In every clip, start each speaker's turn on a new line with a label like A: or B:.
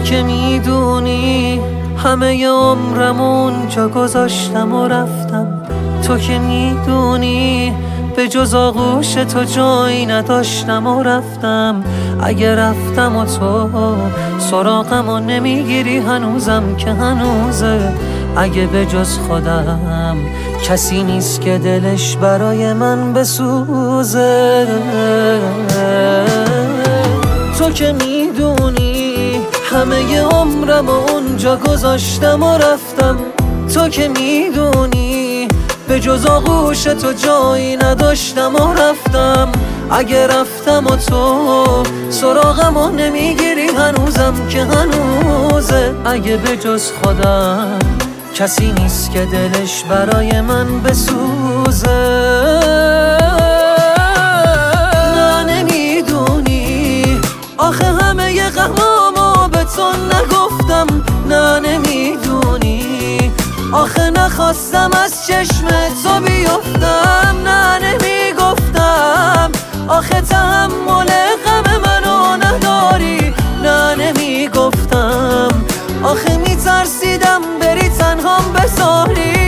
A: که میدونی همه عمرم اونجا گذاشتم و رفتم. تو که میدونی به جز آغوش تو جایی نداشتم و رفتم. اگه رفتم و تو سراغم و نمیگیری هنوزم که هنوزه. اگه به جز خودم کسی نیست که دلش برای من بسوزه. تو که میدونی همه عمرم و اونجا گذاشتم و رفتم. تو که میدونی به جز آغوش تو جایی نداشتم و رفتم. اگه رفتم و تو سراغم و نمیگیری هنوزم که هنوزه. اگه به جز خودم کسی نیست که دلش برای من بسوزه. نه نمیدونی آخه همه غمامو به تو نگفتم. نه نمیدونی آخه نخواستم از چشم تو بیفتم. نه نمیگفتم آخه تحمل غم منو نداری. نه نمیگفتم آخه میترسیدم بری تنهام بذاری.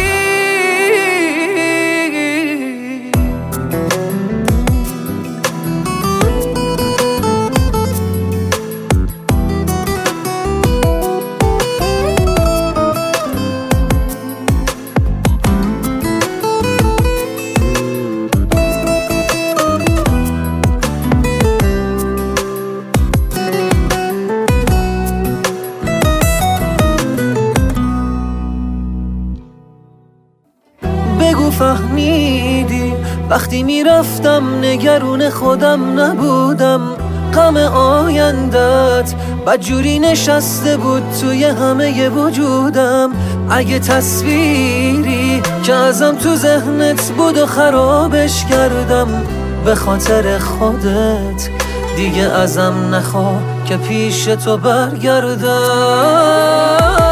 A: بگو فهمیدی وقتی میرفتم نگرون خودم نبودم. غم آیندت بدجوری نشسته بود توی همه وجودم. اگه تصویری که ازم تو ذهنت بود و خرابش کردم به خاطر خودت دیگه ازم نخواه که پیش تو برگردم.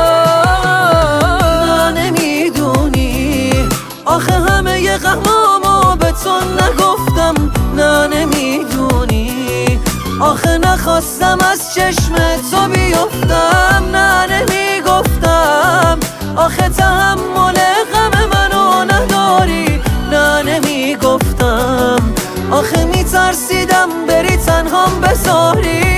A: آخه همه غمامو به تو نگفتم. نه نمیدونی آخه نخواستم از چشم تو بیفتم. نه نمیگفتم آخه تحمل غم منو نداری. نه نمیگفتم آخه میترسیدم بری تنهام بذاری.